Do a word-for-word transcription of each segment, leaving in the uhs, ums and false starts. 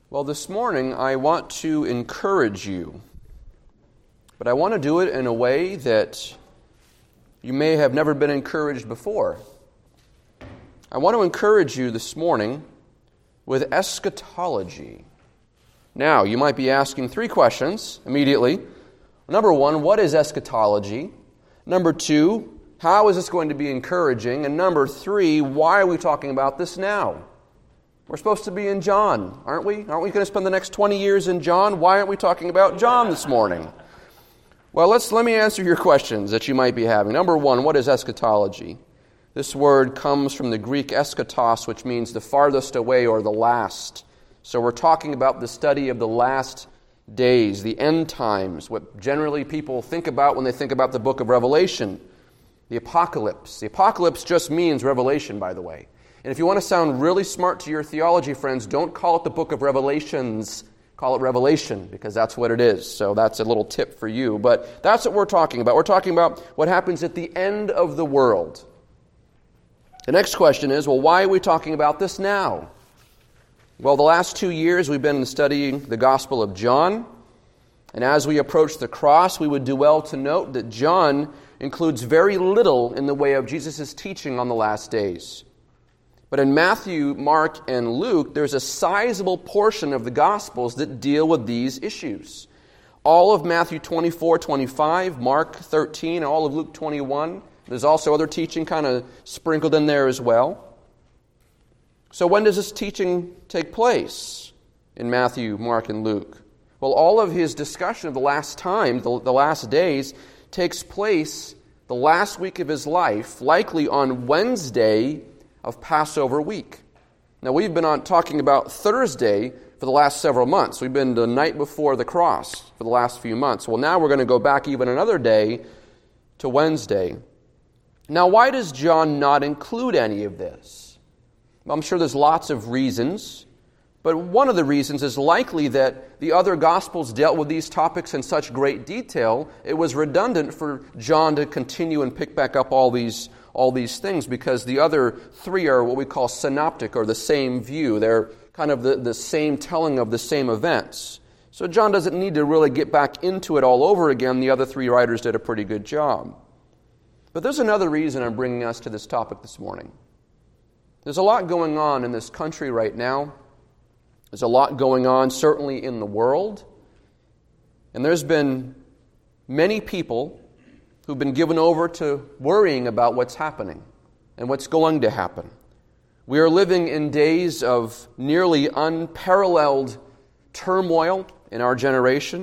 Well, this morning I want to encourage you, but I want to do it in a way that you may have never been encouraged before. I want to encourage you this morning with eschatology. Now, you might be asking three questions immediately. Number one, what is eschatology? Number two, how is this going to be encouraging? And number three, why are we talking about this now? We're supposed to be in John, aren't we? Aren't we going to spend the next twenty years in John? Why aren't we talking about John this morning? Well, let's let me answer your questions that you might be having. Number one, what is eschatology? This word comes from the Greek eschatos, which means the farthest away or the last. So we're talking about the study of the last days, the end times, what generally people think about when they think about the book of Revelation, the apocalypse. The apocalypse just means revelation, by the way. And if you want to sound really smart to your theology friends, don't call it the book of Revelations. Call it Revelation, because that's what it is. So that's a little tip for you. But that's what we're talking about. We're talking about what happens at the end of the world. The next question is, well, why are we talking about this now? Well, the last two years we've been studying the Gospel of John. And as we approach the cross, we would do well to note that John includes very little in the way of Jesus' teaching on the last days. But in Matthew, Mark, and Luke, there's a sizable portion of the Gospels that deal with these issues. All of Matthew twenty-four, twenty-five, Mark thirteen, all of Luke twenty-one. There's also other teaching kind of sprinkled in there as well. So when does this teaching take place in Matthew, Mark, and Luke? Well, all of his discussion of the last time, the, the last days, takes place the last week of his life, likely on Wednesday of Passover week. Now, we've been on talking about Thursday for the last several months. We've been the night before the cross for the last few months. Well, now we're going to go back even another day to Wednesday. Now, why does John not include any of this? Well, I'm sure there's lots of reasons, but one of the reasons is likely that the other Gospels dealt with these topics in such great detail, it was redundant for John to continue and pick back up all these all these things, because the other three are what we call synoptic, or the same view. They're kind of the, the same telling of the same events. So John doesn't need to really get back into it all over again. The other three writers did a pretty good job. But there's another reason I'm bringing us to this topic this morning. There's a lot going on in this country right now. There's a lot going on certainly in the world. And there's been many people who've been given over to worrying about what's happening and what's going to happen. We are living in days of nearly unparalleled turmoil in our generation.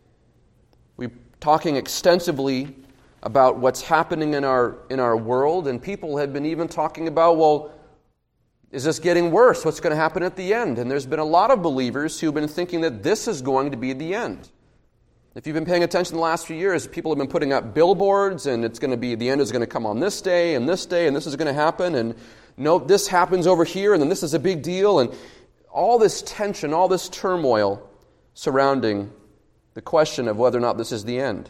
We're talking extensively about what's happening in our in our world, and people have been even talking about, well, is this getting worse? What's going to happen at the end? And there's been a lot of believers who've been thinking that this is going to be the end. If you've been paying attention the last few years, people have been putting up billboards, and it's going to be, the end is going to come on this day, and this day, and this is going to happen, and no, this happens over here, and then this is a big deal, and all this tension, all this turmoil surrounding the question of whether or not this is the end.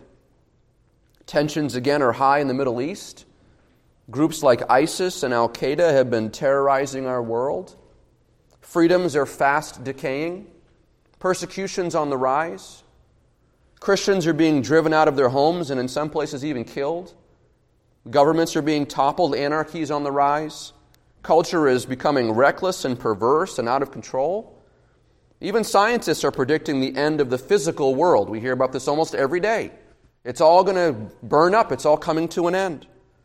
Tensions, again, are high in the Middle East. Groups like ISIS and Al-Qaeda have been terrorizing our world. Freedoms are fast decaying. Persecution's on the rise. Christians are being driven out of their homes and in some places even killed. Governments are being toppled. Anarchy is on the rise. Culture is becoming reckless and perverse and out of control. Even scientists are predicting the end of the physical world. We hear about this almost every day. It's all going to burn up. It's all coming to an end.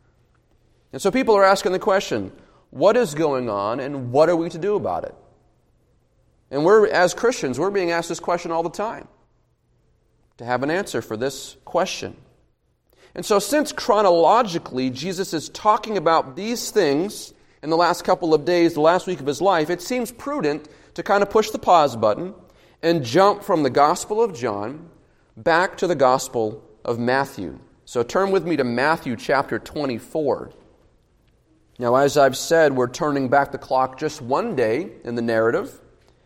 And so people are asking the question, what is going on and what are we to do about it? And we're, as Christians, we're being asked this question all the time, to have an answer for this question. And so since chronologically Jesus is talking about these things in the last couple of days, the last week of his life, it seems prudent to kind of push the pause button and jump from the Gospel of John back to the Gospel of Matthew. So turn with me to Matthew chapter twenty-four. Now, as I've said, we're turning back the clock just one day in the narrative.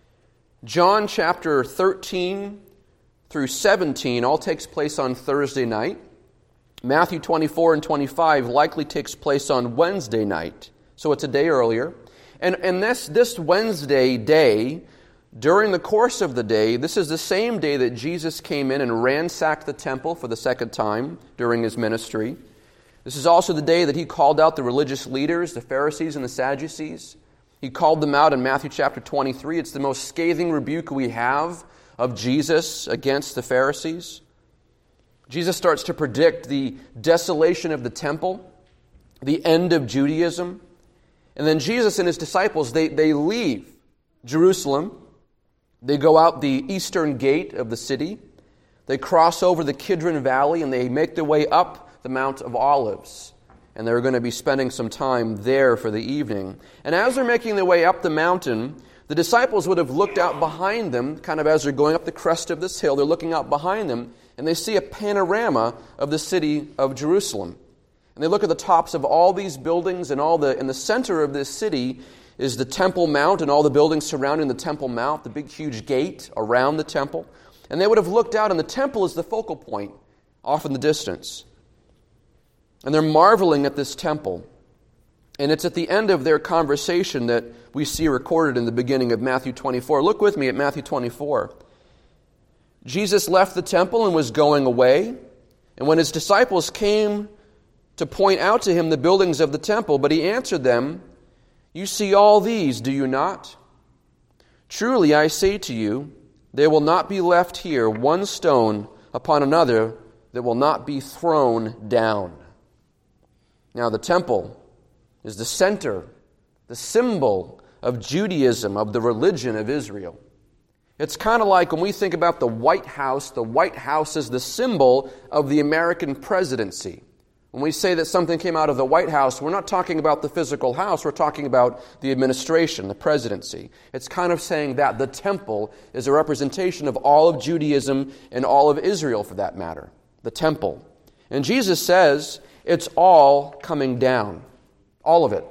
John chapter thirteen through seventeen all takes place on Thursday night. Matthew twenty-four and twenty-five likely takes place on Wednesday night. So it's a day earlier. And, and this, this Wednesday day, during the course of the day, this is the same day that Jesus came in and ransacked the temple for the second time during his ministry. This is also the day that he called out the religious leaders, the Pharisees and the Sadducees. He called them out in Matthew chapter twenty-three. It's the most scathing rebuke we have of Jesus against the Pharisees. Jesus starts to predict the desolation of the temple, the end of Judaism. And then Jesus and his disciples, they, they leave Jerusalem. They go out the eastern gate of the city. They cross over the Kidron Valley and they make their way up the Mount of Olives. And they're going to be spending some time there for the evening. And as they're making their way up the mountain, the disciples would have looked out behind them, kind of as they're going up the crest of this hill, they're looking out behind them, and they see a panorama of the city of Jerusalem. And they look at the tops of all these buildings, and all the in the center of this city is the Temple Mount and all the buildings surrounding the Temple Mount, the big huge gate around the temple. And they would have looked out, and the temple is the focal point off in the distance. And they're marveling at this temple. And it's at the end of their conversation that we see recorded in the beginning of Matthew twenty-four. Look with me at Matthew twenty-four. Jesus left the temple and was going away. And when his disciples came to point out to him the buildings of the temple, but he answered them, "You see all these, do you not? Truly I say to you, there will not be left here one stone upon another that will not be thrown down." Now the temple is the center, the symbol of Judaism, of the religion of Israel. It's kind of like when we think about the White House, the White House is the symbol of the American presidency. When we say that something came out of the White House, we're not talking about the physical house, we're talking about the administration, the presidency. It's kind of saying that the temple is a representation of all of Judaism and all of Israel for that matter. The temple. And Jesus says it's all coming down. All of it.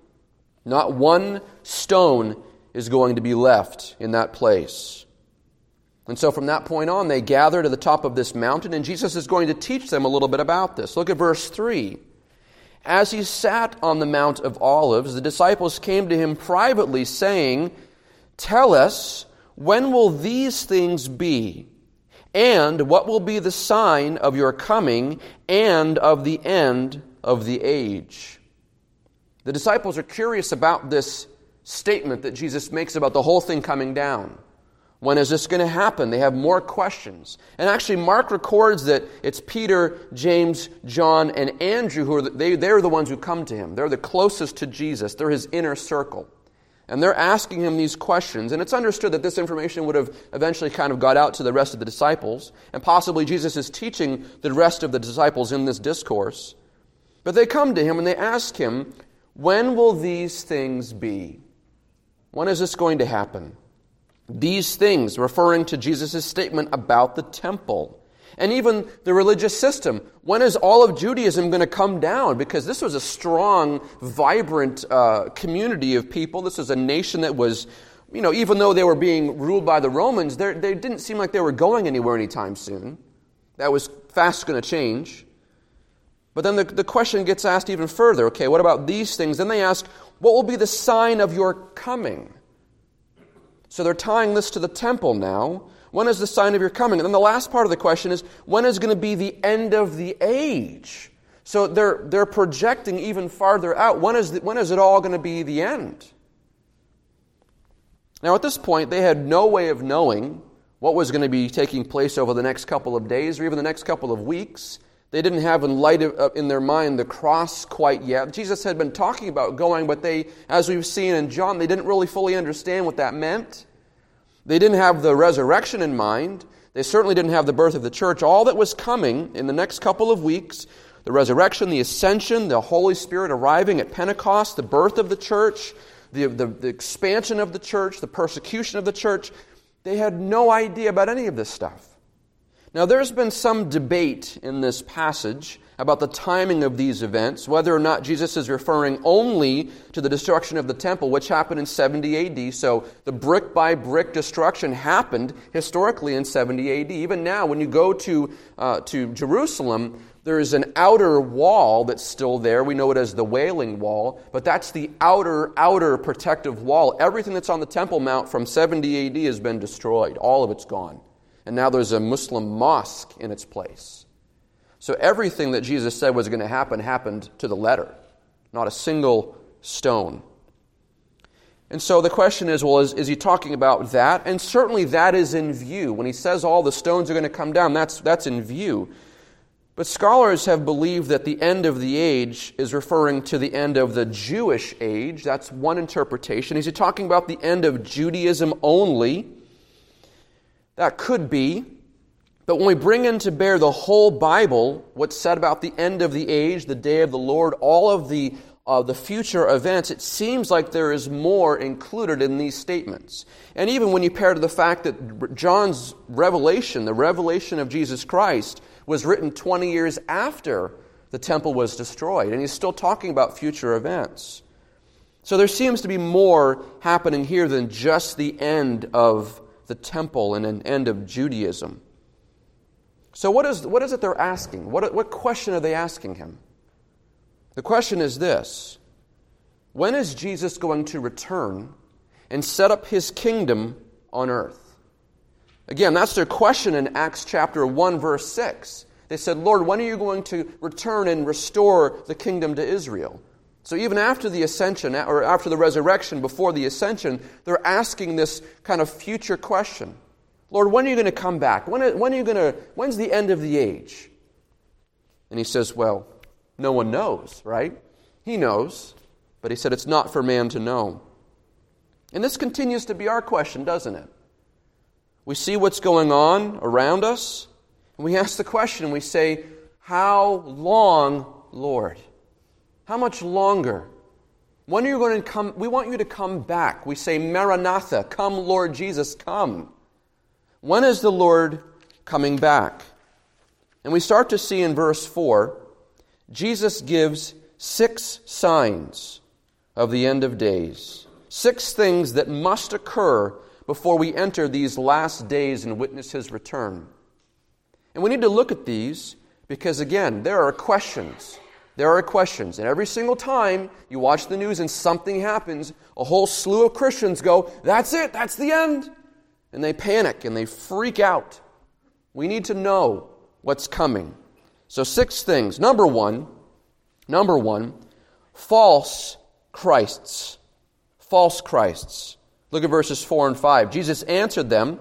Not one stone is going to be left in that place. And so from that point on, they gather to the top of this mountain, and Jesus is going to teach them a little bit about this. Look at verse three. As he sat on the Mount of Olives, the disciples came to him privately, saying, "Tell us, when will these things be? And what will be the sign of your coming and of the end of the age?" The disciples are curious about this statement that Jesus makes about the whole thing coming down. When is this going to happen? They have more questions. And actually, Mark records that it's Peter, James, John, and Andrew who are the, they, they're the ones who come to him. They're the closest to Jesus. They're his inner circle. And they're asking him these questions. And it's understood that this information would have eventually kind of got out to the rest of the disciples. And possibly Jesus is teaching the rest of the disciples in this discourse. But they come to him and they ask him, "When will these things be?" When is this going to happen? These things, referring to Jesus' statement about the temple. And even the religious system. When is all of Judaism going to come down? Because this was a strong, vibrant uh, community of people. This was a nation that was, you know, even though they were being ruled by the Romans, they didn't seem like they were going anywhere anytime soon. That was fast going to change. But then the, the question gets asked even further. Okay, what about these things? Then they ask, what will be the sign of your coming? So they're tying this to the temple now. When is the sign of your coming? And then the last part of the question is, when is going to be the end of the age? So they're they're projecting even farther out. When is the, when is it all going to be the end? Now at this point, they had no way of knowing what was going to be taking place over the next couple of days or even the next couple of weeks. They didn't have in light of, in their mind the cross quite yet. Jesus had been talking about going, but they, as we've seen in John, they didn't really fully understand what that meant. They didn't have the resurrection in mind. They certainly didn't have the birth of the church. All that was coming in the next couple of weeks, the resurrection, the ascension, the Holy Spirit arriving at Pentecost, the birth of the church, the, the, the expansion of the church, the persecution of the church, they had no idea about any of this stuff. Now, there's been some debate in this passage about the timing of these events, whether or not Jesus is referring only to the destruction of the temple, which happened in seventy A D. So the brick-by-brick destruction happened historically in seventy A D. Even now, when you go to uh, to Jerusalem, There is an outer wall that's still there. We know it as the Wailing Wall, but that's the outer, outer protective wall. Everything that's on the Temple Mount from seventy A D has been destroyed. All of it's gone. And now there's a Muslim mosque in its place. So everything that Jesus said was going to happen happened to the letter. Not a single stone. And so the question is, well, is, is he talking about that? And certainly that is in view. When he says all the stones are going to come down, that's, that's in view. But scholars have believed that the end of the age is referring to the end of the Jewish age. That's one interpretation. Is he talking about the end of Judaism only? That could be. But when we bring into bear the whole Bible, what's said about the end of the age, the day of the Lord, all of the uh, the future events, it seems like there is more included in these statements. And even when you pair to the fact that John's revelation, the revelation of Jesus Christ, was written twenty years after the temple was destroyed, and he's still talking about future events. So there seems to be more happening here than just the end of the temple and an end of Judaism. So what is what is it they're asking? What, what question are they asking him? The question is this: when is Jesus going to return and set up his kingdom on earth? Again, that's their question in Acts chapter one, verse six. They said, Lord, when are you going to return and restore the kingdom to Israel? So even after the ascension, or after the resurrection, before the ascension, they're asking this kind of future question. Lord, when are you going to come back? When, when are you going to, when's the end of the age? And he says, well, no one knows, right? He knows, but he said it's not for man to know. And this continues to be our question, doesn't it? We see what's going on around us, and we ask the question, we say, how long, Lord? How much longer? When are you going to come? We want you to come back. We say, Maranatha, come, Lord Jesus, come. When is the Lord coming back? And we start to see in verse four, Jesus gives six signs of the end of days. Six things that must occur before we enter these last days and witness his return. And we need to look at these because, again, there are questions. There are questions. And every single time you watch the news and something happens, a whole slew of Christians go, that's it, that's the end. And they panic and they freak out. We need to know what's coming. So six things. Number one, number one, false Christs. False Christs. Look at verses four and five. Jesus answered them,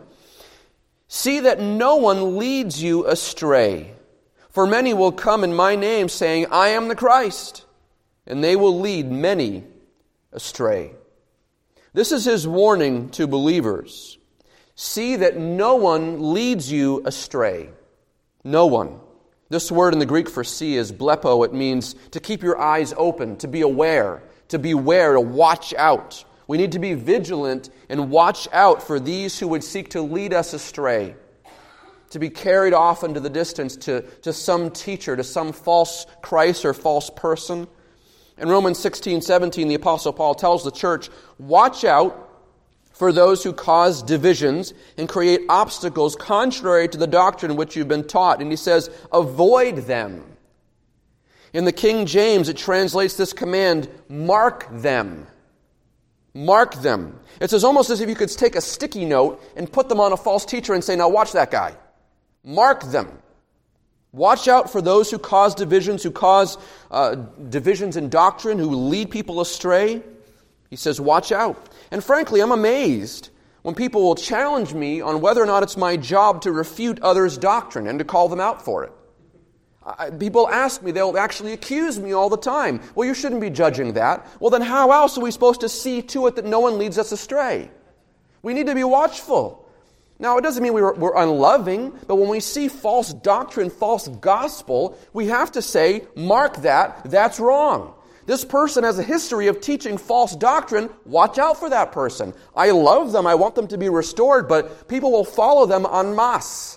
see that no one leads you astray. For many will come in my name, saying, I am the Christ, and they will lead many astray. This is his warning to believers. See that no one leads you astray. No one. This word in the Greek for see is blepo. It means to keep your eyes open, to be aware, to beware, to watch out. We need to be vigilant and watch out for these who would seek to lead us astray, to be carried off into the distance to, to some teacher, to some false Christ or false person. In Romans sixteen seventeen, the Apostle Paul tells the church, watch out for those who cause divisions and create obstacles contrary to the doctrine which you've been taught. And he says, avoid them. In the King James, it translates this command, mark them. Mark them. It says almost as if you could take a sticky note and put them on a false teacher and say, now watch that guy. Mark them. Watch out for those who cause divisions, who cause uh, divisions in doctrine, who lead people astray. He says, watch out. And frankly, I'm amazed when people will challenge me on whether or not it's my job to refute others' doctrine and to call them out for it. I, people ask me, they'll actually accuse me all the time. Well, you shouldn't be judging that. Well, then how else are we supposed to see to it that no one leads us astray? We need to be watchful. Now, it doesn't mean we're, we're unloving, but when we see false doctrine, false gospel, we have to say, mark that, that's wrong. This person has a history of teaching false doctrine. Watch out for that person. I love them. I want them to be restored, but people will follow them en masse.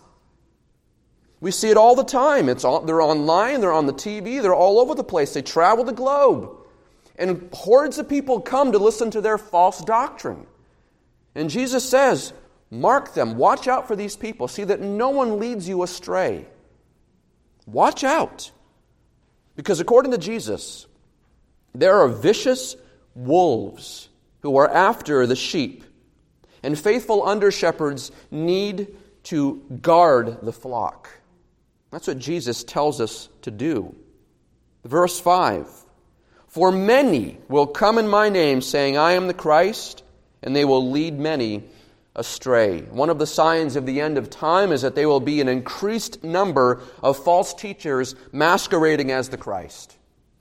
We see it all the time. It's all, they're online, they're on the T V, they're all over the place. They travel the globe. And hordes of people come to listen to their false doctrine. And Jesus says, mark them. Watch out for these people. See that no one leads you astray. Watch out. Because according to Jesus, there are vicious wolves who are after the sheep, and faithful under-shepherds need to guard the flock. That's what Jesus tells us to do. Verse five, for many will come in my name, saying, I am the Christ, and they will lead many astray. One of the signs of the end of time is that there will be an increased number of false teachers masquerading as the Christ.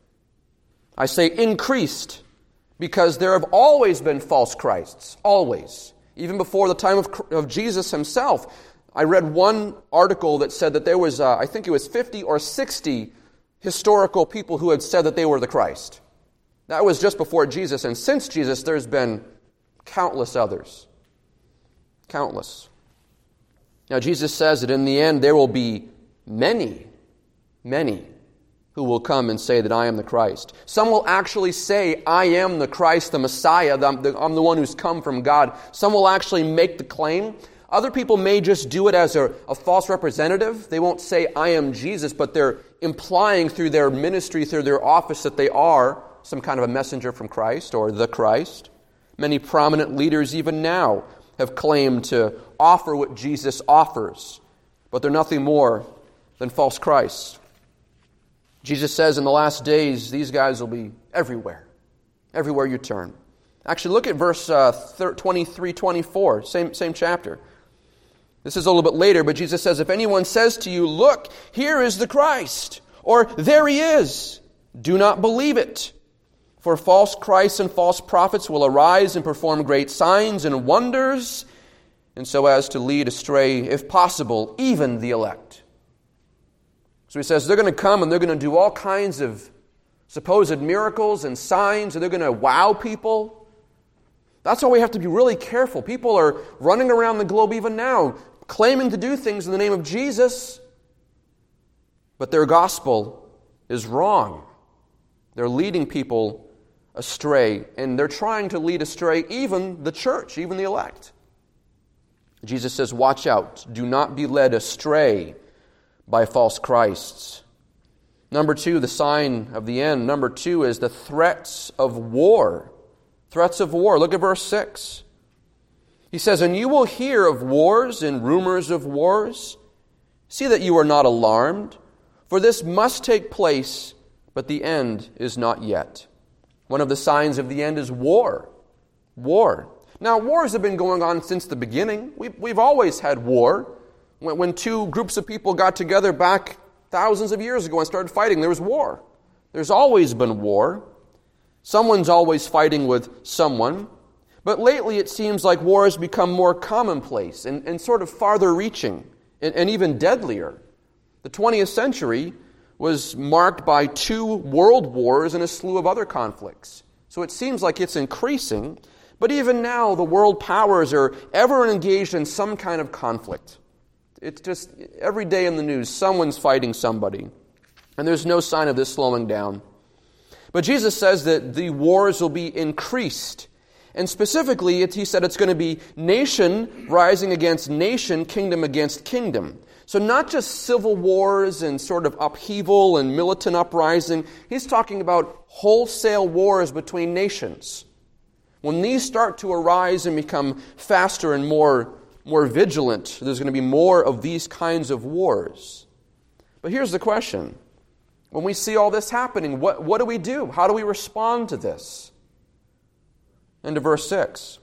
I say increased because there have always been false Christs, always. Even before the time of, of Jesus himself. I read one article that said that there was, uh, I think it was fifty or sixty historical people who had said that they were the Christ. That was just before Jesus, and since Jesus, there's been countless others. Countless. Now, Jesus says that in the end, there will be many, many who will come and say that I am the Christ. Some will actually say, I am the Christ, the Messiah, I'm the, I'm the one who's come from God. Some will actually make the claim. Other people may just do it as a, a false representative. They won't say, I am Jesus, but they're implying through their ministry, through their office, that they are some kind of a messenger from Christ or the Christ. Many prominent leaders even now have claimed to offer what Jesus offers, but they're nothing more than false Christs. Jesus says in the last days, these guys will be everywhere, everywhere you turn. Actually, look at verse uh, twenty-three, twenty-four, same, same chapter. This is a little bit later, but Jesus says, if anyone says to you, look, here is the Christ, or there he is, do not believe it. For false Christs and false prophets will arise and perform great signs and wonders, and so as to lead astray, if possible, even the elect. So he says they're going to come and they're going to do all kinds of supposed miracles and signs, and they're going to wow people. That's why we have to be really careful. People are running around the globe even now, claiming to do things in the name of Jesus, but their gospel is wrong. They're leading people astray, and they're trying to lead astray even the church, even the elect. Jesus says, watch out. Do not be led astray by false Christs. Number two, the sign of the end. Number two is the threats of war. Threats of war. Look at verse six. He says, and you will hear of wars and rumors of wars. See that you are not alarmed, for this must take place, but the end is not yet. One of the signs of the end is war. War. Now, wars have been going on since the beginning. We've, we've always had war. When, when two groups of people got together back thousands of years ago and started fighting, there was war. There's always been war. Someone's always fighting with someone. But lately it seems like war has become more commonplace and, and sort of farther reaching and, and even deadlier. The twentieth century was marked by two world wars and a slew of other conflicts. So it seems like it's increasing, but even now the world powers are ever engaged in some kind of conflict. It's just every day in the news, someone's fighting somebody, and there's no sign of this slowing down. But Jesus says that the wars will be increased, and specifically, it, he said it's going to be nation rising against nation, kingdom against kingdom. So not just civil wars and sort of upheaval and militant uprising. He's talking about wholesale wars between nations. When these start to arise and become faster and more, more vigilant, there's going to be more of these kinds of wars. But here's the question. When we see all this happening, what, what do we do? How do we respond to this? Into verse six.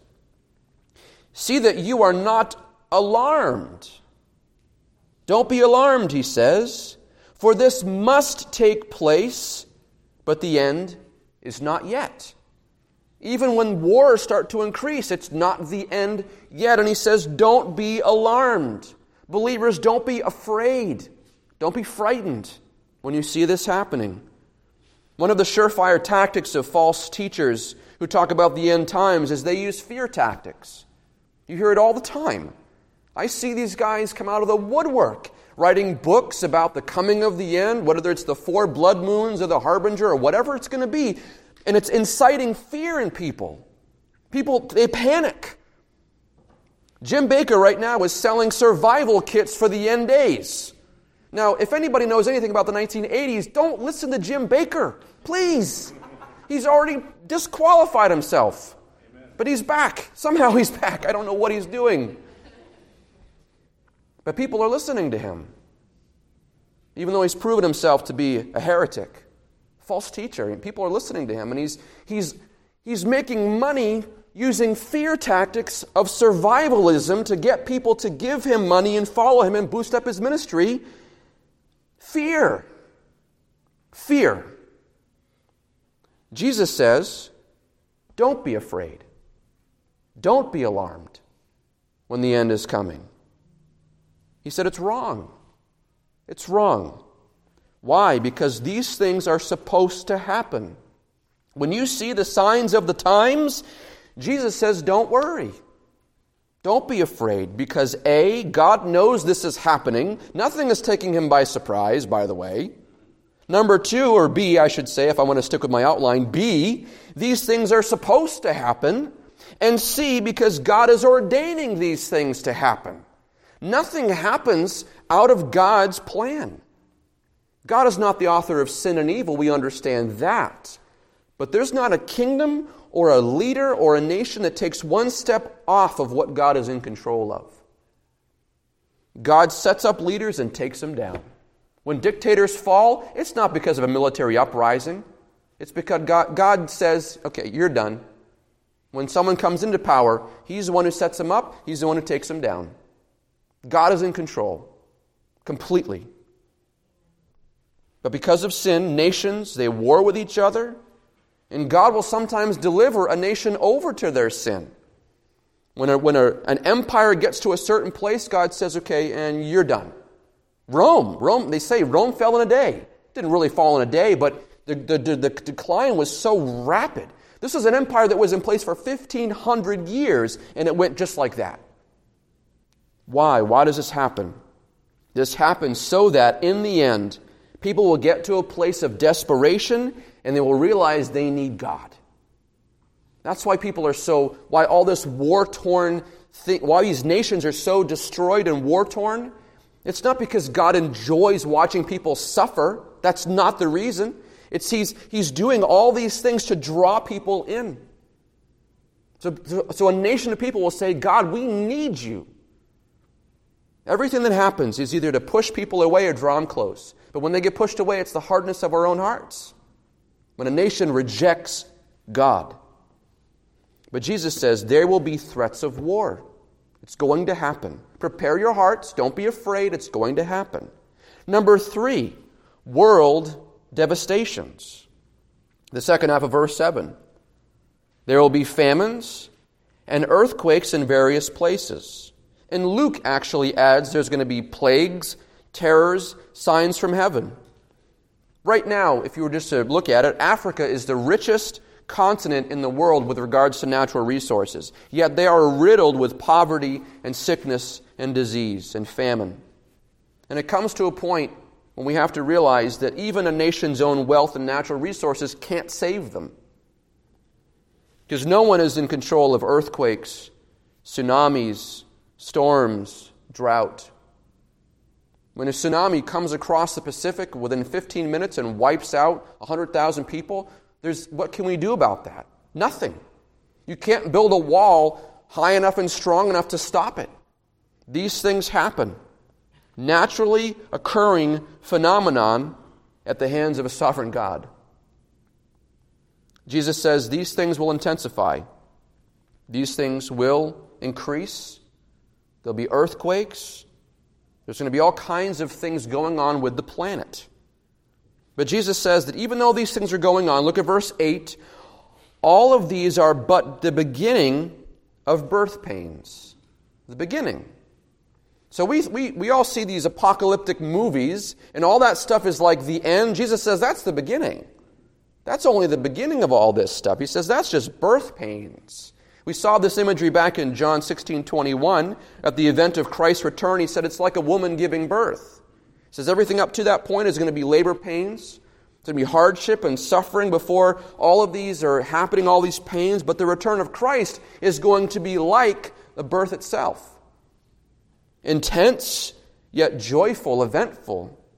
See that you are not alarmed. Don't be alarmed, he says, for this must take place, but the end is not yet. Even when wars start to increase, it's not the end yet. And he says, don't be alarmed. Believers, don't be afraid. Don't be frightened when you see this happening. One of the surefire tactics of false teachers who talk about the end times is they use fear tactics. You hear it all the time. I see these guys come out of the woodwork writing books about the coming of the end, whether it's the four blood moons or the harbinger or whatever it's going to be, and it's inciting fear in people. People, they panic. Jim Baker right now is selling survival kits for the end days. Now, if anybody knows anything about the nineteen eighties, don't listen to Jim Baker. Please. He's already disqualified himself. Amen. But he's back. Somehow he's back. I don't know what he's doing. But people are listening to him. Even though he's proven himself to be a heretic, false teacher, and people are listening to him. And he's, he's, he's making money using fear tactics of survivalism to get people to give him money and follow him and boost up his ministry. Fear. Fear. Jesus says, don't be afraid. Don't be alarmed when the end is coming. He said it's wrong. It's wrong. Why? Because these things are supposed to happen. When you see the signs of the times, Jesus says, don't worry. Don't be afraid, because A, God knows this is happening. Nothing is taking him by surprise, by the way. Number two, or B, I should say, if I want to stick with my outline, B, these things are supposed to happen. And C, because God is ordaining these things to happen. Nothing happens out of God's plan. God is not the author of sin and evil, we understand that. But there's not a kingdom or a leader or a nation that takes one step off of what God is in control of. God sets up leaders and takes them down. When dictators fall, it's not because of a military uprising. It's because God, God says, okay, you're done. When someone comes into power, he's the one who sets them up, he's the one who takes them down. God is in control, completely. But because of sin, nations, they war with each other, and God will sometimes deliver a nation over to their sin. When, a, when a, an empire gets to a certain place, God says, okay, and you're done. Rome, Rome, they say Rome fell in a day. It didn't really fall in a day, but the, the, the, the decline was so rapid. This was an empire that was in place for fifteen hundred years, and it went just like that. Why? Why does this happen? This happens so that in the end, people will get to a place of desperation and they will realize they need God. That's why people are so, why all this war-torn thing, why these nations are so destroyed and war-torn. It's not because God enjoys watching people suffer. That's not the reason. It's he's, he's doing all these things to draw people in. So, so a nation of people will say, God, we need you. Everything that happens is either to push people away or draw them close. But when they get pushed away, it's the hardness of our own hearts. When a nation rejects God. But Jesus says there will be threats of war. It's going to happen. Prepare your hearts. Don't be afraid. It's going to happen. Number three, world devastations. The second half of verse seven. There will be famines and earthquakes in various places. And Luke actually adds there's going to be plagues, terrors, signs from heaven. Right now, if you were just to look at it, Africa is the richest continent in the world with regards to natural resources. Yet they are riddled with poverty and sickness and disease and famine. And it comes to a point when we have to realize that even a nation's own wealth and natural resources can't save them. Because no one is in control of earthquakes, tsunamis, storms, drought. When a tsunami comes across the Pacific within fifteen minutes and wipes out one hundred thousand people, there's what can we do about that? Nothing. You can't build a wall high enough and strong enough to stop it. These things happen. Naturally occurring phenomenon at the hands of a sovereign God. Jesus says these things will intensify. These things will increase. There'll be earthquakes. There's going to be all kinds of things going on with the planet. But Jesus says that even though these things are going on, look at verse eight, all of these are but the beginning of birth pains. The beginning. So we, we, we all see these apocalyptic movies, and all that stuff is like the end. Jesus says that's the beginning. That's only the beginning of all this stuff. He says that's just birth pains. We saw this imagery back in John sixteen twenty-one at the event of Christ's return. He said it's like a woman giving birth. He says everything up to that point is going to be labor pains. It's going to be hardship and suffering before all of these are happening, all these pains. But the return of Christ is going to be like the birth itself. Intense, yet joyful, eventful.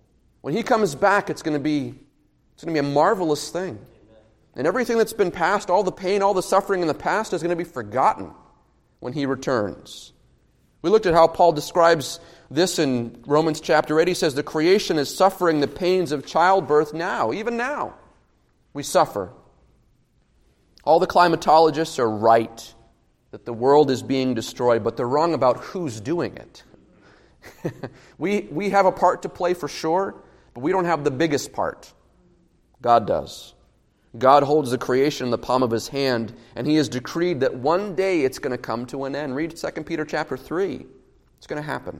When He comes back, it's going to be it's going to be a marvelous thing. And everything that's been past, all the pain, all the suffering in the past is going to be forgotten when He returns. We looked at how Paul describes this in Romans chapter eight. He says the creation is suffering the pains of childbirth now, even now. We suffer. All the climatologists are right that the world is being destroyed, but they're wrong about who's doing it. we, we have a part to play for sure, but we don't have the biggest part. God does. God holds the creation in the palm of His hand, and He has decreed that one day it's going to come to an end. Read Second Peter chapter three. It's going to happen.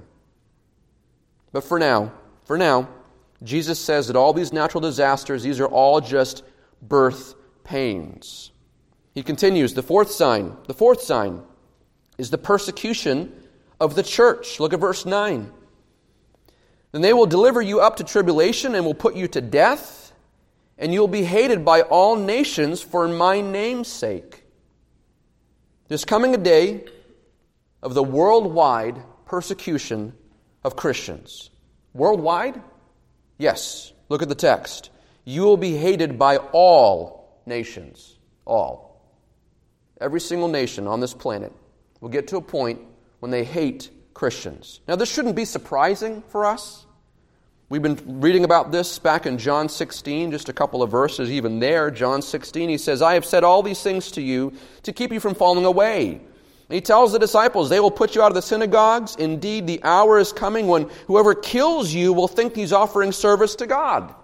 But for now, for now, Jesus says that all these natural disasters, these are all just birth pains. He continues, the fourth sign, the fourth sign is the persecution of the church. Look at verse nine. Then they will deliver you up to tribulation and will put you to death, and you'll be hated by all nations for my name's sake. There's coming a day of the worldwide persecution of Christians. Worldwide? Yes. Look at the text. You will be hated by all nations. All. Every single nation on this planet will get to a point when they hate Christians. Now, this shouldn't be surprising for us. We've been reading about this back in John sixteen, just a couple of verses even there. John sixteen, he says, I have said all these things to you to keep you from falling away. And he tells the disciples, they will put you out of the synagogues. Indeed, the hour is coming when whoever kills you will think he's offering service to God.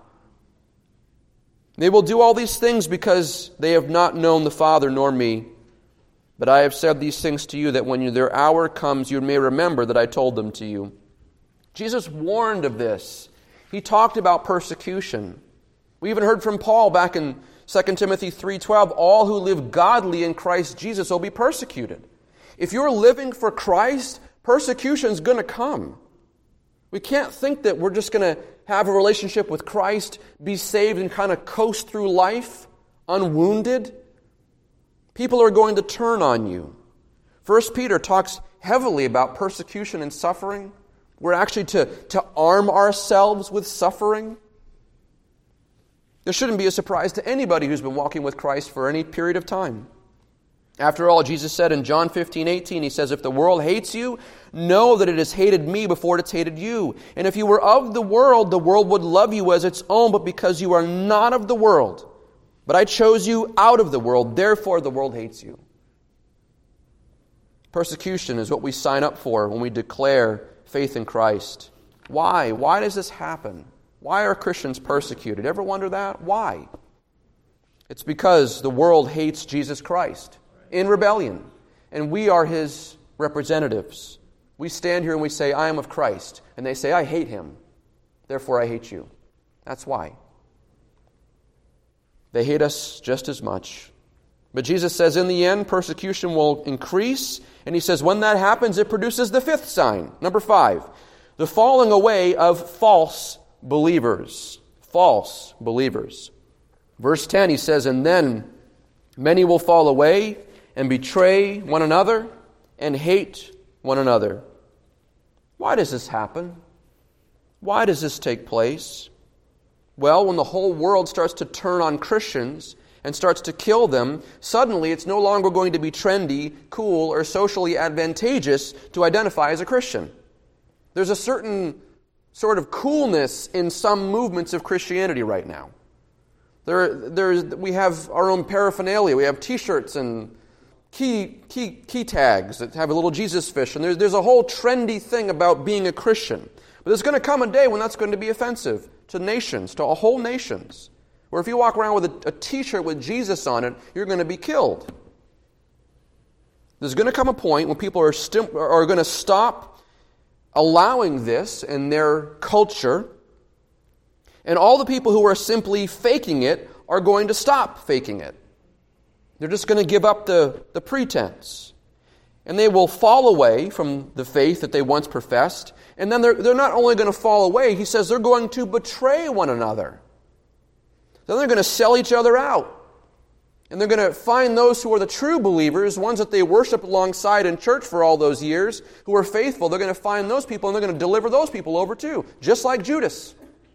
They will do all these things because they have not known the Father nor me. But I have said these things to you that when their hour comes, you may remember that I told them to you. Jesus warned of this. He talked about persecution. We even heard from Paul back in Second Timothy three twelve, all who live godly in Christ Jesus will be persecuted. If you're living for Christ, persecution is going to come. We can't think that we're just going to have a relationship with Christ, be saved, and kind of coast through life unwounded. People are going to turn on you. First Peter talks heavily about persecution and suffering. We're actually to, to arm ourselves with suffering. This shouldn't be a surprise to anybody who's been walking with Christ for any period of time. After all, Jesus said in John fifteen eighteen, He says, if the world hates you, know that it has hated me before it's hated you. And if you were of the world, the world would love you as its own, but because you are not of the world, but I chose you out of the world, therefore the world hates you. Persecution is what we sign up for when we declare faith in Christ. Why? Why does this happen? Why are Christians persecuted? Ever wonder that? Why? It's because the world hates Jesus Christ in rebellion, and we are His representatives. We stand here and we say, I am of Christ, and they say, I hate Him, therefore I hate you. That's why. They hate us just as much. But Jesus says in the end, persecution will increase. And He says when that happens, it produces the fifth sign. Number five, the falling away of false believers. False believers. Verse ten, He says, and then many will fall away and betray one another and hate one another. Why does this happen? Why does this take place? Well, when the whole world starts to turn on Christians and starts to kill them, suddenly it's no longer going to be trendy, cool, or socially advantageous to identify as a Christian. There's a certain sort of coolness in some movements of Christianity right now. There, there's, we have our own paraphernalia. We have T-shirts and key, key, key tags that have a little Jesus fish, and there's, there's a whole trendy thing about being a Christian. But there's going to come a day when that's going to be offensive to nations, to whole nations. Where if you walk around with a, a T-shirt with Jesus on it, you're going to be killed. There's going to come a point when people are, sti- are going to stop allowing this in their culture, and all the people who are simply faking it are going to stop faking it. They're just going to give up the, the pretense. And they will fall away from the faith that they once professed. And then they're, they're not only going to fall away, He says they're going to betray one another. Then they're going to sell each other out. And they're going to find those who are the true believers, ones that they worship alongside in church for all those years, who are faithful. They're going to find those people and they're going to deliver those people over too, just like Judas.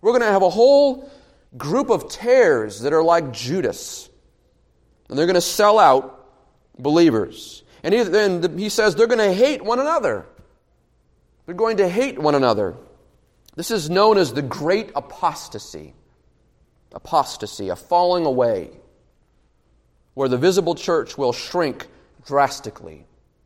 We're going to have a whole group of tares that are like Judas. And they're going to sell out believers. And then he says they're going to hate one another. They're going to hate one another. This is known as the great apostasy. Apostasy, a falling away, where the visible church will shrink drastically.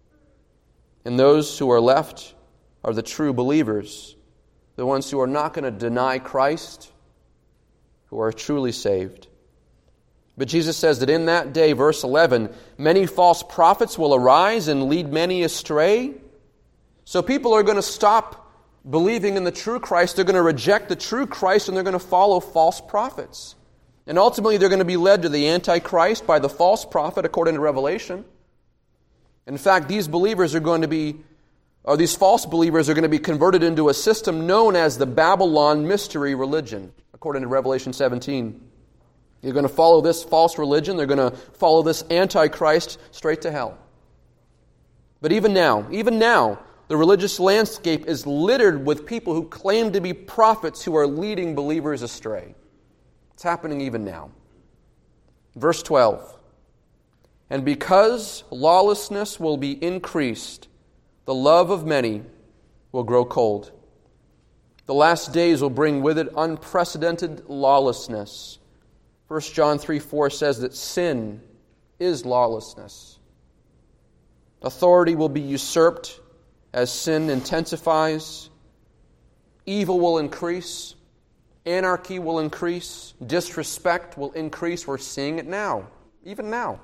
And those who are left are the true believers, the ones who are not going to deny Christ, who are truly saved. But Jesus says that in that day, verse eleven, many false prophets will arise and lead many astray. So people are going to stop believing in the true Christ. They're going to reject the true Christ and they're going to follow false prophets. And ultimately they're going to be led to the Antichrist by the false prophet according to Revelation. In fact, these believers are going to be, or these false believers are going to be converted into a system known as the Babylon mystery religion, according to Revelation seventeen. You're going to follow this false religion. They're going to follow this Antichrist straight to hell. But even now, even now, the religious landscape is littered with people who claim to be prophets who are leading believers astray. It's happening even now. Verse twelve. And because lawlessness will be increased, the love of many will grow cold. The last days will bring with it unprecedented lawlessness. First John three four says that sin is lawlessness. Authority will be usurped as sin intensifies. Evil will increase. Anarchy will increase. Disrespect will increase. We're seeing it now, even now.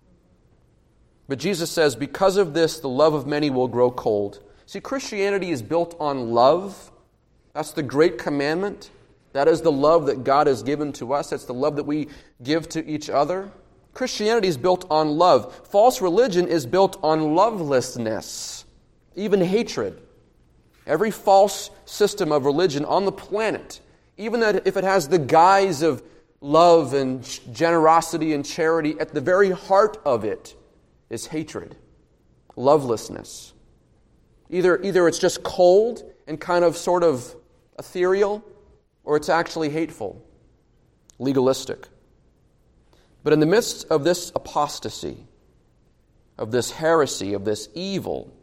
But Jesus says, because of this, the love of many will grow cold. See, Christianity is built on love. That's the great commandment. That is the love that God has given to us. That's the love that we give to each other. Christianity is built on love. False religion is built on lovelessness, even hatred. Every false system of religion on the planet, even that if it has the guise of love and generosity and charity, at the very heart of it is hatred, lovelessness. Either, either it's just cold and kind of sort of ethereal, or it's actually hateful, legalistic. But in the midst of this apostasy, of this heresy, of this evil,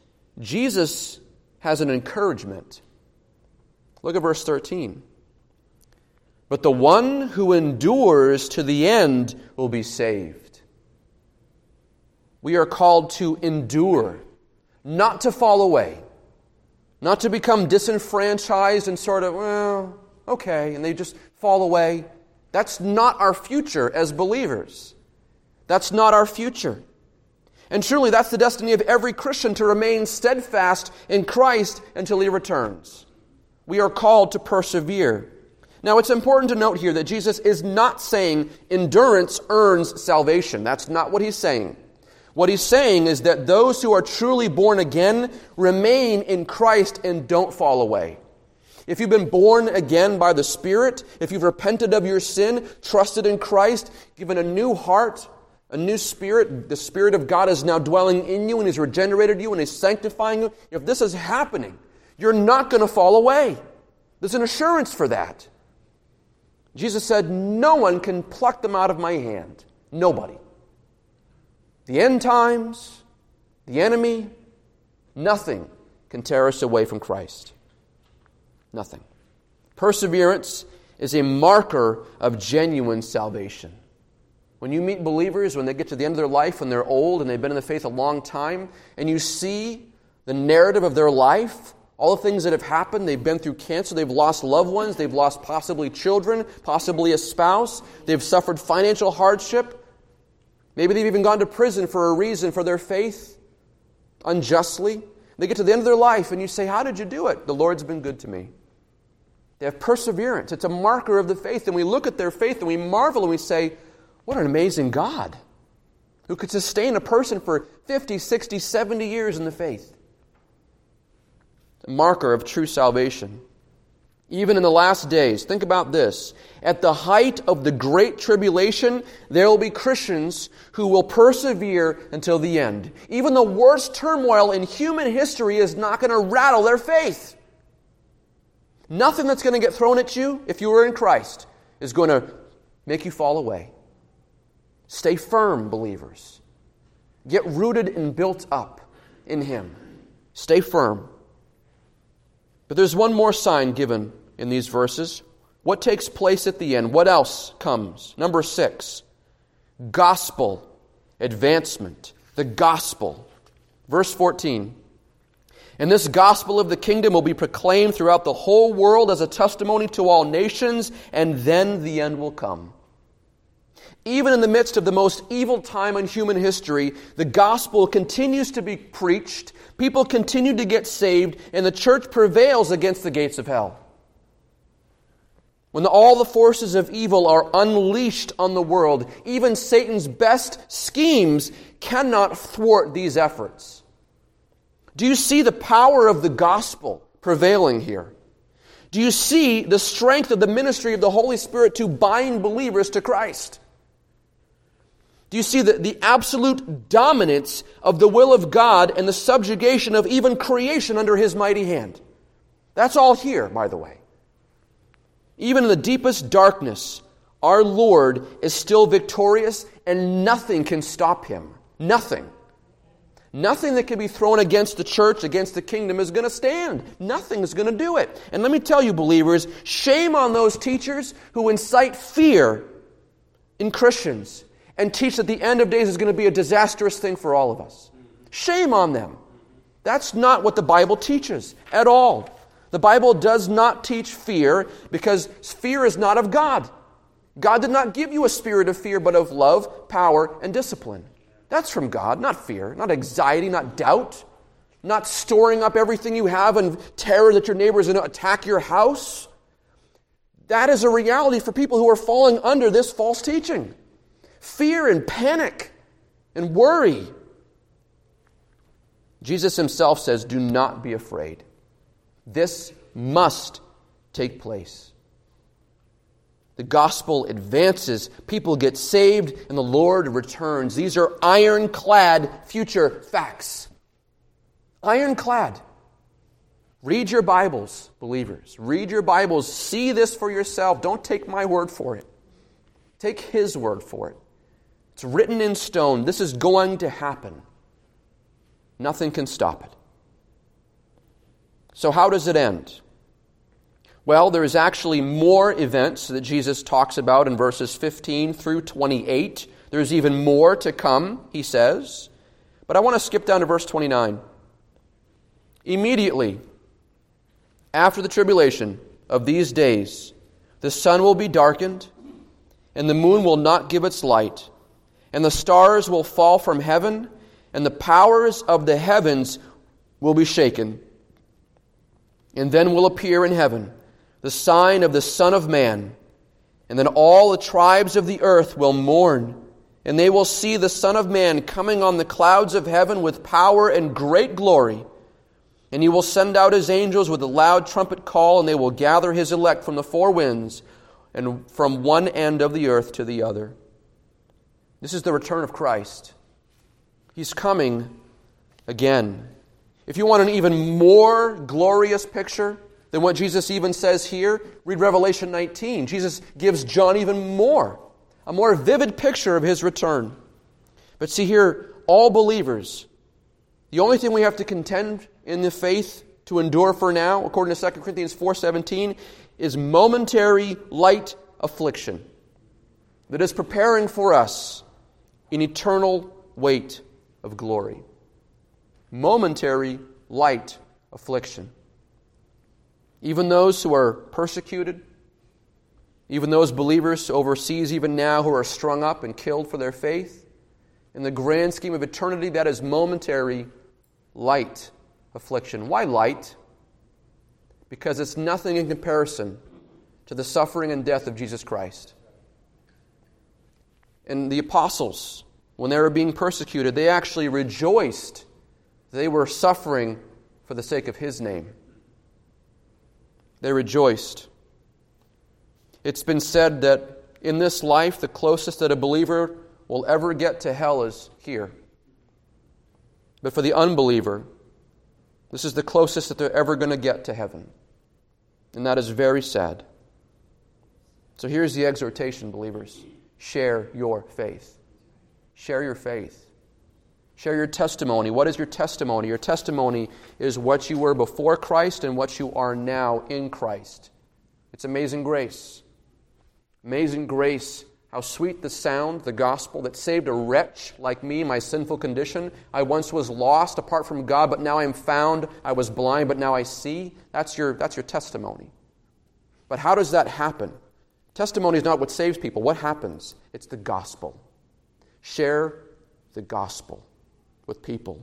Jesus has an encouragement. Look at verse thirteen. But the one who endures to the end will be saved. We are called to endure, not to fall away, not to become disenfranchised and sort of, well, okay, and they just fall away. That's not our future as believers. That's not our future. And truly, that's the destiny of every Christian, to remain steadfast in Christ until He returns. We are called to persevere. Now, it's important to note here that Jesus is not saying endurance earns salvation. That's not what He's saying. What He's saying is that those who are truly born again remain in Christ and don't fall away. If you've been born again by the Spirit, if you've repented of your sin, trusted in Christ, given a new heart, a new spirit, the Spirit of God is now dwelling in you and He's regenerated you and He's sanctifying you. If this is happening, you're not going to fall away. There's an assurance for that. Jesus said, no one can pluck them out of my hand. Nobody. The end times, the enemy, nothing can tear us away from Christ. Nothing. Perseverance is a marker of genuine salvation. When you meet believers, when they get to the end of their life, when they're old and they've been in the faith a long time, and you see the narrative of their life, all the things that have happened, they've been through cancer, they've lost loved ones, they've lost possibly children, possibly a spouse, they've suffered financial hardship, maybe they've even gone to prison for a reason for their faith, unjustly. They get to the end of their life and you say, how did you do it? The Lord's been good to me. They have perseverance. It's a marker of the faith. And we look at their faith and we marvel and we say, what an amazing God who could sustain a person for fifty, sixty, seventy years in the faith. A marker of true salvation. Even in the last days, think about this. At the height of the great tribulation, there will be Christians who will persevere until the end. Even the worst turmoil in human history is not going to rattle their faith. Nothing that's going to get thrown at you, if you are in Christ, is going to make you fall away. Stay firm, believers. Get rooted and built up in Him. Stay firm. But there's one more sign given in these verses. What takes place at the end? What else comes? Number six, gospel advancement. The gospel. Verse fourteen. And this gospel of the kingdom will be proclaimed throughout the whole world as a testimony to all nations, and then the end will come. Even in the midst of the most evil time in human history, the gospel continues to be preached, people continue to get saved, and the church prevails against the gates of hell. When all the forces of evil are unleashed on the world, even Satan's best schemes cannot thwart these efforts. Do you see the power of the gospel prevailing here? Do you see the strength of the ministry of the Holy Spirit to bind believers to Christ? Do you see the, the absolute dominance of the will of God and the subjugation of even creation under His mighty hand? That's all here, by the way. Even in the deepest darkness, our Lord is still victorious and nothing can stop Him. Nothing. Nothing that can be thrown against the church, against the kingdom, is going to stand. Nothing is going to do it. And let me tell you, believers, shame on those teachers who incite fear in Christians and teach that the end of days is going to be a disastrous thing for all of us. Shame on them. That's not what the Bible teaches at all. The Bible does not teach fear because fear is not of God. God did not give you a spirit of fear, but of love, power, and discipline. That's from God, not fear, not anxiety, not doubt, not storing up everything you have in terror that your neighbor is going to attack your house. That is a reality for people who are falling under this false teaching. Fear and panic and worry. Jesus Himself says, do not be afraid. This must take place. The gospel advances, people get saved, and the Lord returns. These are ironclad future facts. Ironclad. Read your Bibles, believers. Read your Bibles. See this for yourself. Don't take my word for it. Take His word for it. It's written in stone. This is going to happen. Nothing can stop it. So how does it end? Well, there is actually more events that Jesus talks about in verses fifteen through twenty-eight. There's even more to come, He says. But I want to skip down to verse twenty-nine. Immediately after the tribulation of these days, the sun will be darkened, and the moon will not give its light, and the stars will fall from heaven, and the powers of the heavens will be shaken. And then will appear in heaven the sign of the Son of Man, and then all the tribes of the earth will mourn, and they will see the Son of Man coming on the clouds of heaven with power and great glory. And He will send out His angels with a loud trumpet call, and they will gather His elect from the four winds and from one end of the earth to the other. This is the return of Christ. He's coming again. If you want an even more glorious picture than what Jesus even says here, read Revelation nineteen. Jesus gives John even more, a more vivid picture of His return. But see here, all believers, the only thing we have to contend in the faith to endure for now, according to Second Corinthians four seventeen, is momentary light affliction that is preparing for us an eternal weight of glory. Momentary light affliction. Even those who are persecuted, even those believers overseas even now who are strung up and killed for their faith, in the grand scheme of eternity, that is momentary light affliction. Why light? Because it's nothing in comparison to the suffering and death of Jesus Christ. And the apostles, when they were being persecuted, they actually rejoiced they were suffering for the sake of His name. They rejoiced. It's been said that in this life, the closest that a believer will ever get to hell is here. But for the unbeliever, this is the closest that they're ever going to get to heaven. And that is very sad. So here's the exhortation, believers. Share your faith. Share your faith. Share your testimony. What is your testimony? Your testimony is what you were before Christ and what you are now in Christ. It's amazing grace. Amazing grace. How sweet the sound, the gospel that saved a wretch like me, my sinful condition. I once was lost apart from God, but now I am found. I was blind, but now I see. That's your, that's your testimony. But how does that happen? Testimony is not what saves people. What happens? It's the gospel. Share the gospel with people.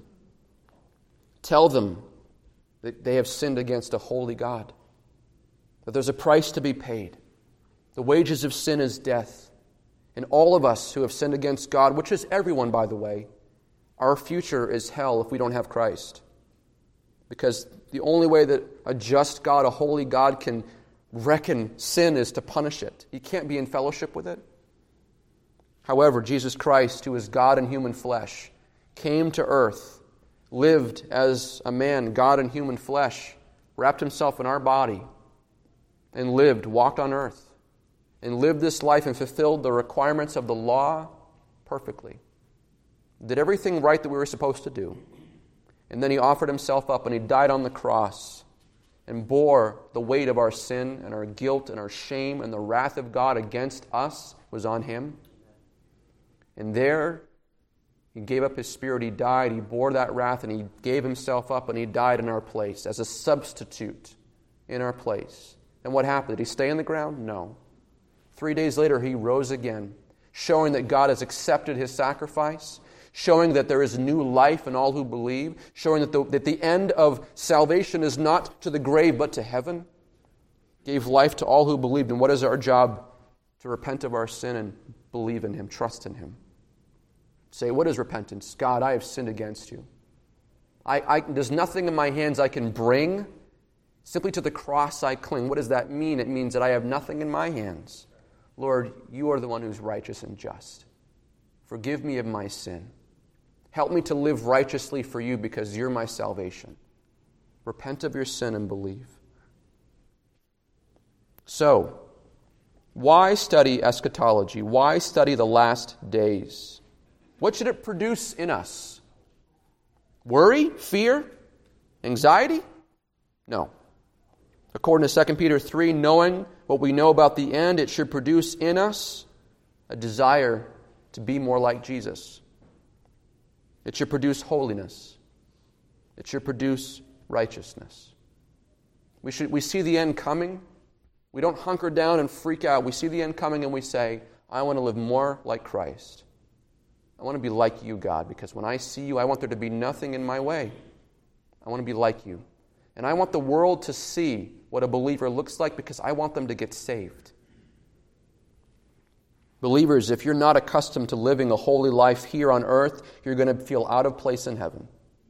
Tell them that they have sinned against a holy God, that there's a price to be paid. The wages of sin is death. And all of us who have sinned against God, which is everyone, by the way, our future is hell if we don't have Christ. Because the only way that a just God, a holy God, can reckon sin is to punish it. He can't be in fellowship with it. However, Jesus Christ, who is God in human flesh, came to earth, lived as a man, God in human flesh, wrapped himself in our body, and lived, walked on earth, and lived this life and fulfilled the requirements of the law perfectly. Did everything right that we were supposed to do. And then he offered himself up and he died on the cross and bore the weight of our sin and our guilt and our shame, and the wrath of God against us was on him. And there he gave up his spirit, he died, he bore that wrath, and he gave himself up and he died in our place as a substitute in our place. And what happened? Did he stay in the ground? No. Three days later, he rose again, showing that God has accepted his sacrifice, showing that there is new life in all who believe, showing that the, that the end of salvation is not to the grave but to heaven. Gave life to all who believed. And what is our job? To repent of our sin and believe in him, trust in him. Say, what is repentance? God, I have sinned against you. I, I, there's nothing in my hands I can bring. Simply to the cross I cling. What does that mean? It means that I have nothing in my hands. Lord, you are the one who's righteous and just. Forgive me of my sin. Help me to live righteously for you because you're my salvation. Repent of your sin and believe. So, why study eschatology? Why study the last days? What should it produce in us? Worry? Fear? Anxiety? No. According to Second Peter three, knowing what we know about the end, it should produce in us a desire to be more like Jesus. It should produce holiness. It should produce righteousness. We should we see the end coming. We don't hunker down and freak out. We see the end coming and we say, I want to live more like Christ. I want to be like you, God, because when I see you, I want there to be nothing in my way. I want to be like you. And I want the world to see what a believer looks like because I want them to get saved. Believers, if you're not accustomed to living a holy life here on earth, you're going to feel out of place in heaven.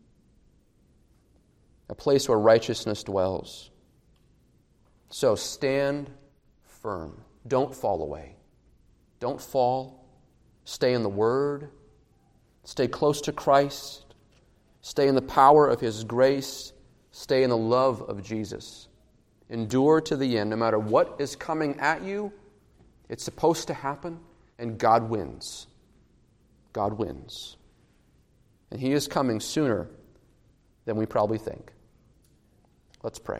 A place where righteousness dwells. So stand firm. Don't fall away. Don't fall. Stay in the Word. Stay close to Christ. Stay in the power of His grace. Stay in the love of Jesus. Endure to the end. No matter what is coming at you, it's supposed to happen, and God wins. God wins. And He is coming sooner than we probably think. Let's pray.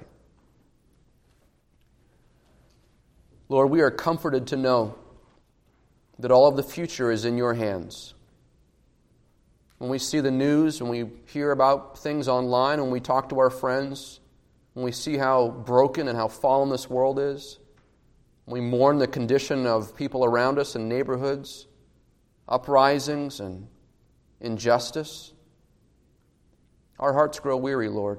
Lord, we are comforted to know that all of the future is in your hands. When we see the news, when we hear about things online, when we talk to our friends, when we see how broken and how fallen this world is, when we mourn the condition of people around us in neighborhoods, uprisings and injustice, our hearts grow weary, Lord.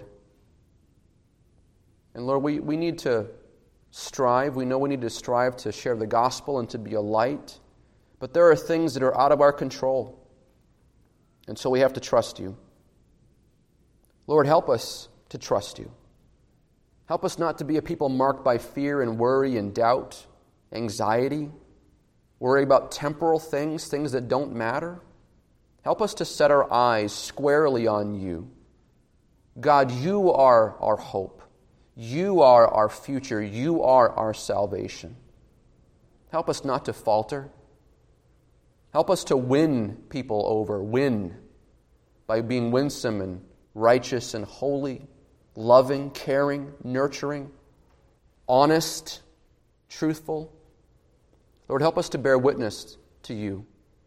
And Lord, we, we need to strive. We know we need to strive to share the gospel and to be a light. But there are things that are out of our control. And so we have to trust you. Lord, help us to trust you. Help us not to be a people marked by fear and worry and doubt, anxiety, worry about temporal things, things that don't matter. Help us to set our eyes squarely on you. God, you are our hope. You are our future. You are our salvation. Help us not to falter. Help us to win people over, win by being winsome and righteous and holy, loving, caring, nurturing, honest, truthful. Lord, help us to bear witness to you.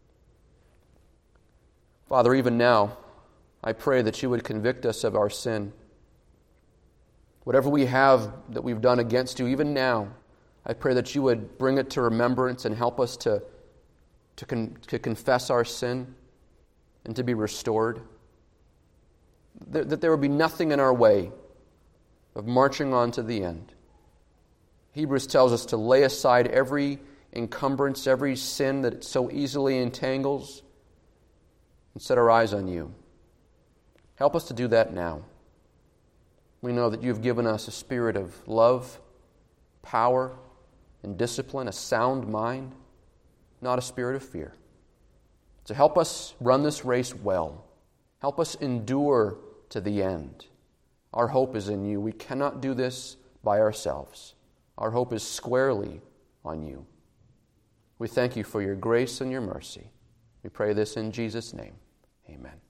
Father, even now, I pray that you would convict us of our sin. Whatever we have that we've done against you, even now, I pray that you would bring it to remembrance and help us to, to, con- to confess our sin and to be restored. That, that there would be nothing in our way of marching on to the end. Hebrews tells us to lay aside every encumbrance, every sin that so easily entangles, and set our eyes on you. Help us to do that now. We know that you've given us a spirit of love, power, and discipline, a sound mind, not a spirit of fear. So help us run this race well. Help us endure to the end. Our hope is in you. We cannot do this by ourselves. Our hope is squarely on you. We thank you for your grace and your mercy. We pray this in Jesus' name. Amen.